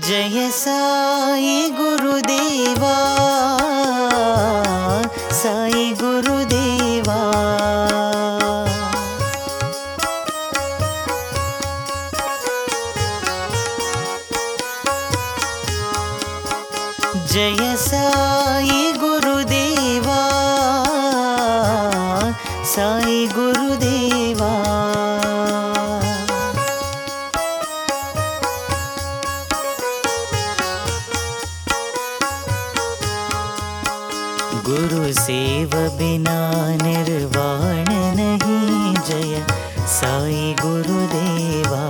जय साई गुरुदेवा, साई गुरुदेवा। जय साई गुरुदेवा, साई गुरुदेवा। गुरु सेव बिना निर्वाण नहीं, जय साई गुरुदेवा।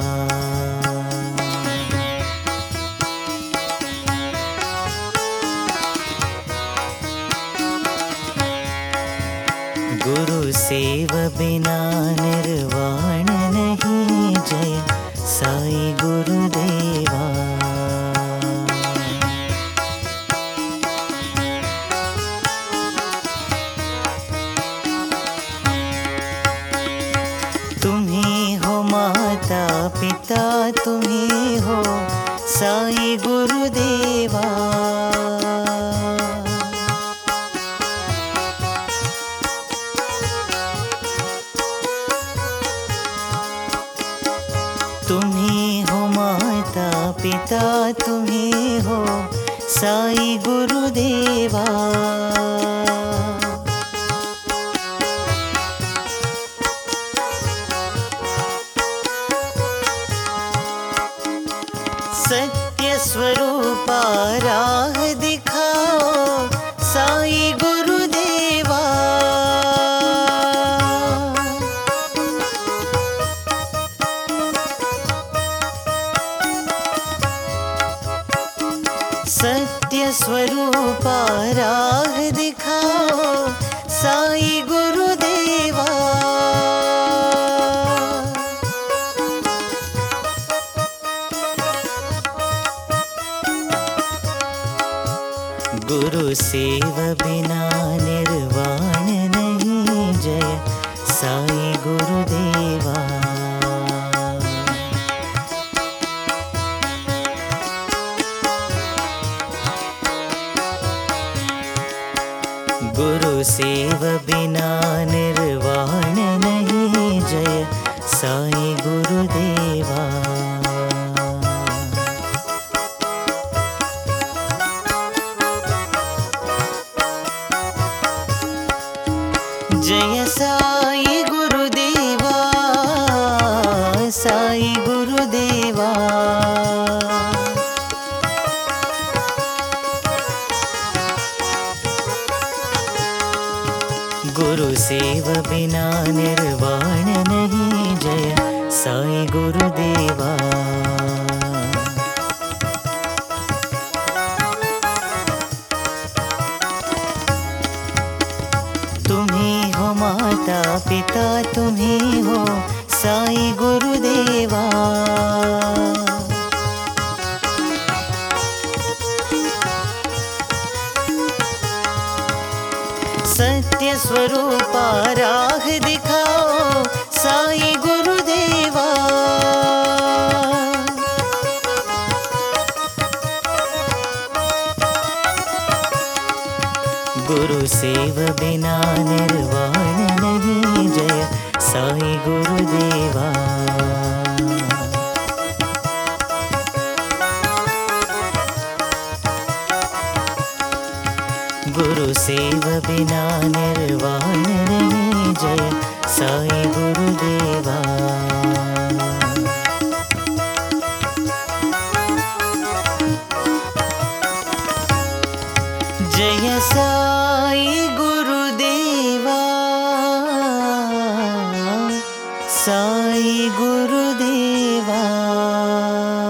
गुरु सेव बिना निर्वाण नहीं, जय साई गुरुदेवा। तुम्ही हो माता पिता, तुम्ही हो साई गुरुदेवा। तुम्ही हो माता पिता, तुम्ही हो साई गुरुदेवा। सत्य स्वरूपा राह दिखाओ साई गुरुदेवा। सत्य स्वरूपा राह दिखाओ साई गुरुदेवा। गुरु सेव बिना निर्वाण नहीं, जय साई गुरुदेवा। गुरु सेव बिना निर्वाण नहीं, जय साई गुरुदेवा। जय साई गुरुदेवा, साई गुरुदेवा। गुरु सेव बिना निर्वाण नहीं, जय साई गुरुदेवा। तुम्ही हो माता पिता, तुम्ही हो साई गुरुदेवा। सत्य स्वरूपा राह दिखाओ साई गुरुदेवा। गुरु सेव बिना निर्वाण नहीं, जय साई गुरुदेवा। गुरु सेव बिना निर्वाण नहीं, जय साई गुरुदेवा। जय साई गुरुदेवा, साई गुरुदेवा।